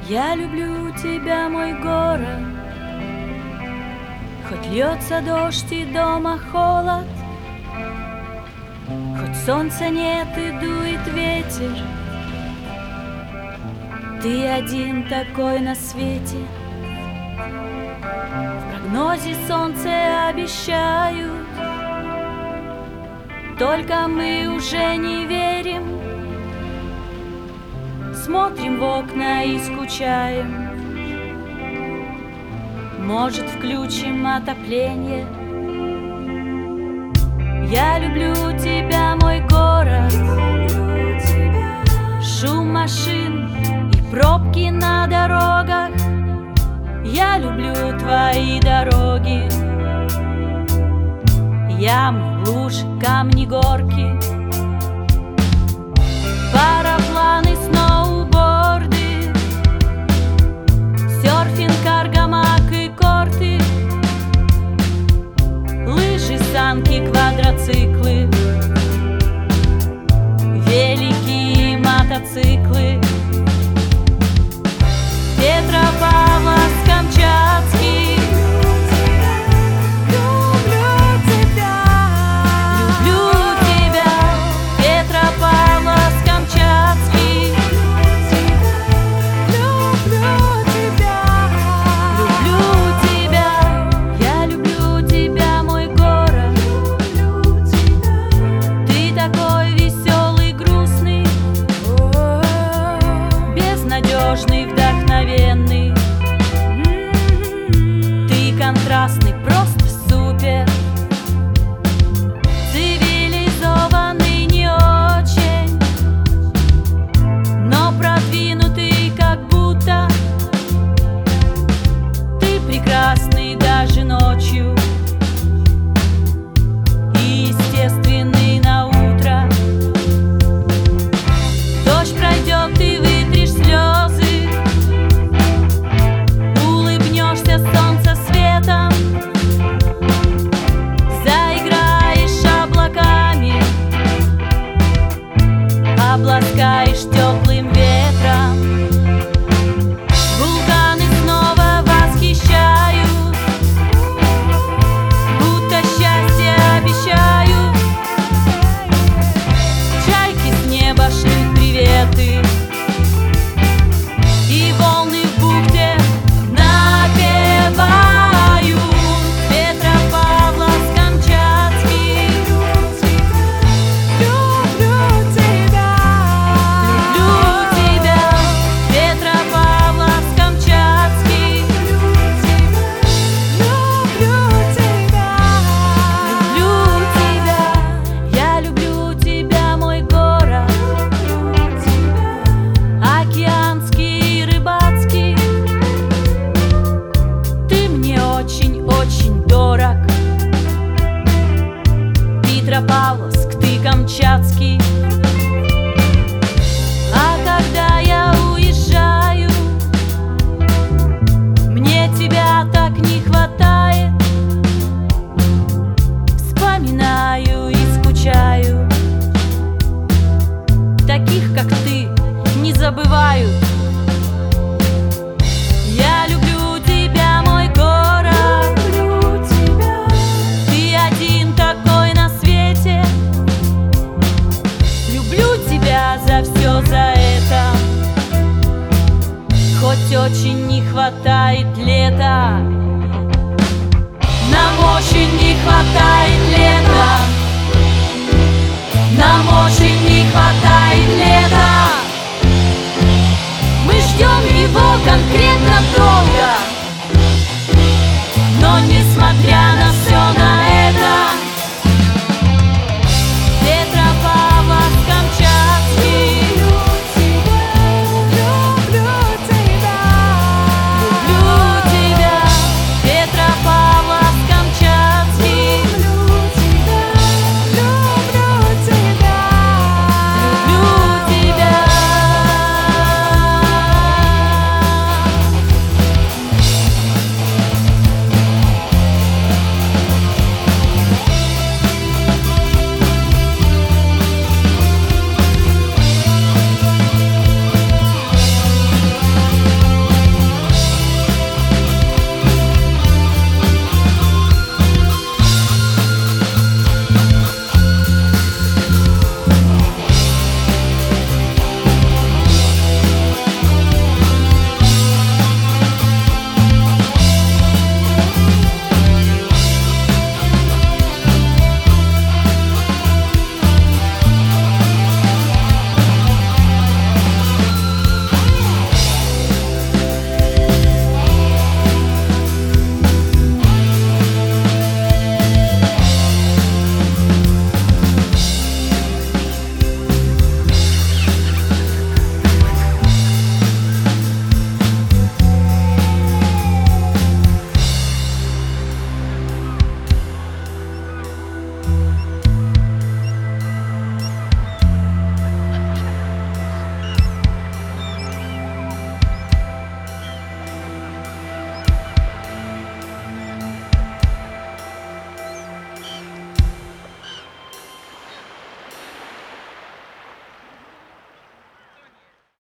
Я люблю тебя, мой город, хоть льется дождь и дома холод, хоть солнца нет и дует ветер. Ты один такой на свете. В прогнозе солнце обещают, только мы уже не верим. Смотрим в окна и скучаем. Может, включим отопление. Я люблю тебя, мой город, шум машин и пробки на дорогах. Я люблю твои дороги, ямы, лужи, камни, горки, парапланы, сноуборды, серфинг, аргамак и корты, лыжи, санки, квадроциклы, велики и мотоциклы. Петропавловск-Камчатский, люблю тебя, Петропавловск-Камчатский, люблю тебя, я люблю тебя, мой город. Ты такой веселый, грустный, безнадежный, вдохновенный. Ты контрастный, просто супер. Цивилизованный не очень, но продвинутый как будто. Ты прекрасный даже ночью и естественный на утро. Дождь пройдет, ты вытрешь слезы, улыбнешься солнца светом, заиграешь облаками, обласкаешь теплым ветром. Вулканы снова восхищают, будто счастье обещают. Чайки с неба шлют приветы, и волны в бухте напевают. Петропавловск-Камчатский, люблю тебя, Петропавловск-Камчатский, люблю тебя, я люблю тебя, мой город, океанский и рыбацкий. Ты мне очень-очень дорог, Петропавловск, ты камчатский. А когда я уезжаю, мне тебя так не хватает. Вспоминаю и скучаю, таких как ты не забывают. Я люблю тебя, мой город, ты один такой на свете. Люблю тебя за все, за это, хоть очень не хватает лета. Нам очень не хватает лета, нам очень не хватает лета.